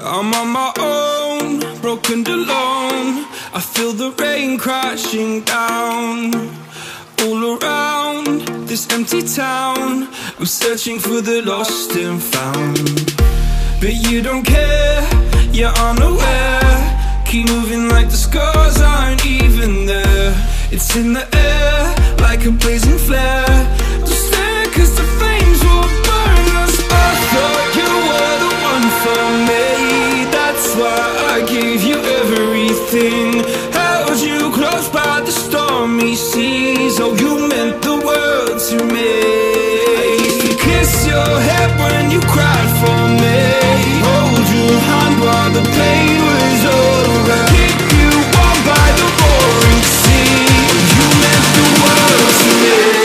I'm on my own, broken and alone. I feel the rain crashing down all around this empty town. I'm searching for the lost and found, but you don't care, you're unaware. Keep moving like the scars aren't even there. It's in the air like a blazing flare. Don't stare cause the flames will burn us. I thought you were the one for me, that's why I gave you everything. Held you close by the stormy seas. Oh, you meant the world to me. I used to kiss your head when you cried for me, hold your hand while the pain was over, keep you warm by the roaring sea. You meant the world to me.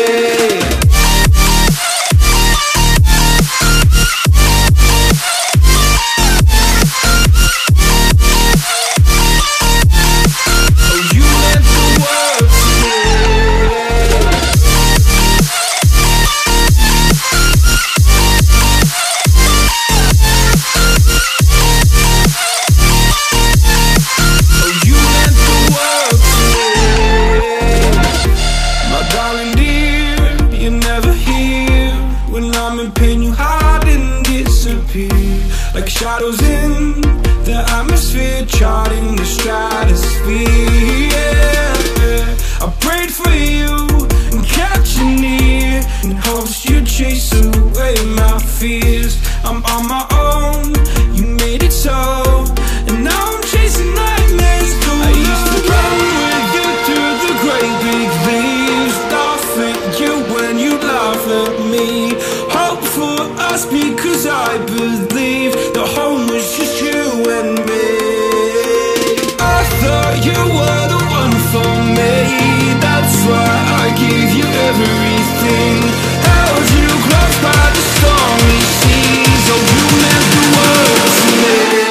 Like shadows in the atmosphere, charting the stratosphere. Yeah. I prayed for you and kept you near, in hopes you'd chase away my fears. I'm on my own, you made it so, and now I'm chasing nightmares through. I used to run with you through the great big leaves, laugh at you when you laugh at me. Hope for us because I believe the home was just you and me. I thought you were the one for me, that's why I gave you everything. Held you close by the stormy seas. Oh, you meant the world to me.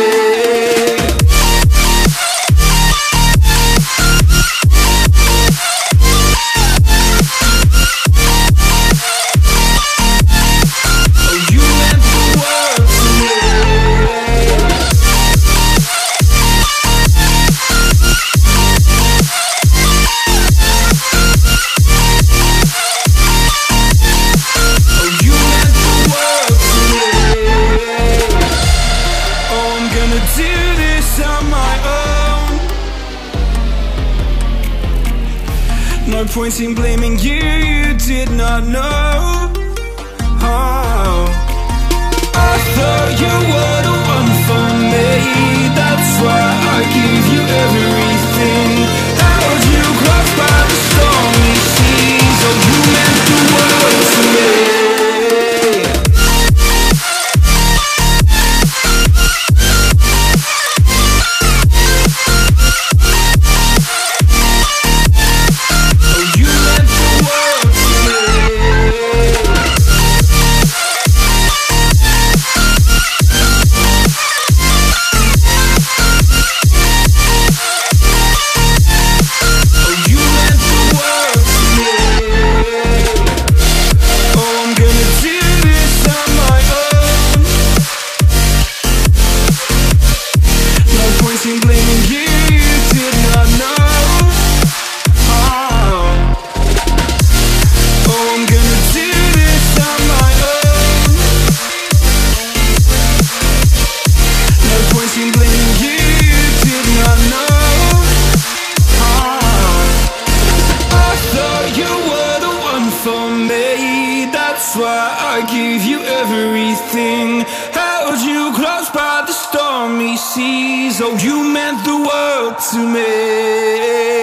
No point in blaming you, you did not know. Oh. I thought you were the one for me, that's why I gave you everything. Held you close by the stormy seas. Oh, you meant the world to me. That's why I gave you everything. Held you close by the stormy seas. Oh, you meant the world to me.